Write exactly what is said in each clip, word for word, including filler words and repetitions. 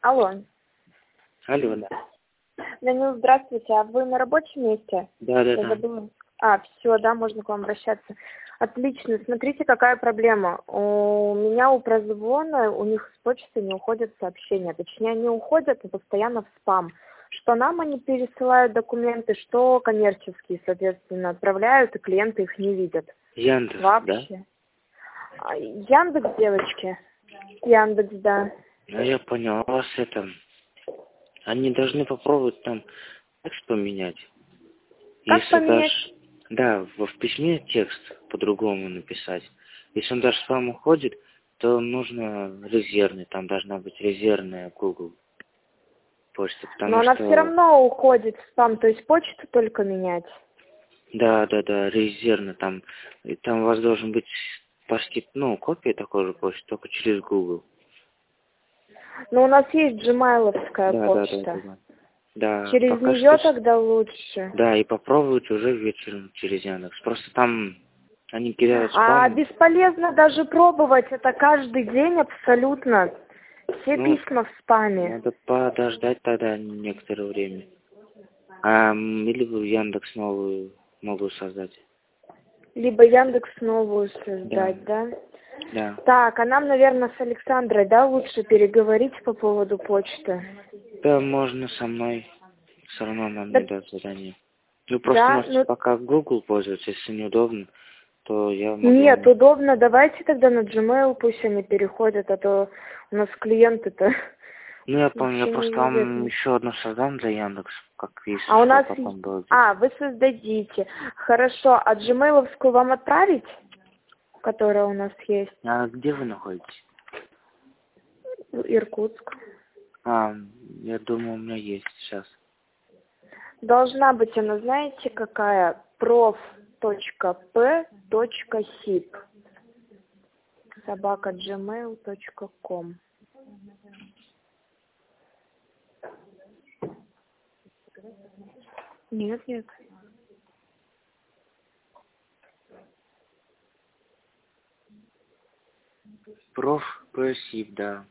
Алло. Алло, да. Данил, здравствуйте. А вы на рабочем месте? Да, да, Я да. забыла. А, все, да, можно к вам обращаться. Отлично. Смотрите, какая проблема. У меня у прозвона, у них с почты не уходят сообщения. Точнее, они уходят, а постоянно в спам. Что нам они пересылают документы, что коммерческие, соответственно, отправляют, и клиенты их не видят. Яндекс, Вообще. А, Яндекс, девочки. Яндекс, да. да? Ну, я понял, у вас это... Они должны попробовать там текст поменять. Как Если поменять? даже... Да, в, в письме текст по-другому написать. Если он даже в спам уходит, то нужно резервный. Там должна быть резервная Google почта, потому Но она что... все равно уходит в спам, то есть почту только менять. Да, да, да, резервно там. И там у вас должен быть почти, ну, копия такой же почты, только через Google. Но у нас есть джимейловская Да, да, да, почта. да, да. Да, Через пока нее что... с- тогда лучше. Да, и попробуйте уже вечером через Яндекс. Просто там они кидают А спам. бесполезно даже пробовать, это каждый день абсолютно. Все Ну, письма в спаме. надо подождать тогда некоторое время. А, м, или вы Яндекс новую могу создать. Либо Яндекс новую Да, создать, да? да. Так, а нам, наверное, с Александрой, да, лучше переговорить по поводу почты? Да, можно со мной. Все равно нам Да, не дать задание. Вы просто да, можете ну пока Google пользоваться, если неудобно, то я могу нет, вам... удобно. Давайте тогда на Gmail пусть они переходят, а то у нас клиенты-то Ну, я помню, я вообще не просто видят. вам еще одну создам для Яндекс, как если А у что, нас... потом будет. А, вы создадите. Хорошо, а Gmail-овскую вам отправить, которая у нас есть? А где вы находитесь? Иркутск. А, я думаю, у меня есть сейчас. Должна быть она, знаете, какая? проф.п.сип собака gmail точка ком. Нет, нет. Проф. Пэсив, да.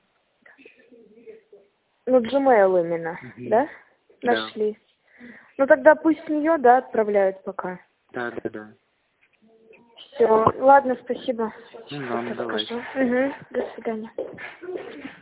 Ну, Gmail именно, Мгм. да? Да. Нашли. Ну, тогда пусть с нее, да, отправляют пока. Да, да, да. Все. Ладно, спасибо. Ну, Сейчас ладно, это давайте. скажу. Угу. До свидания.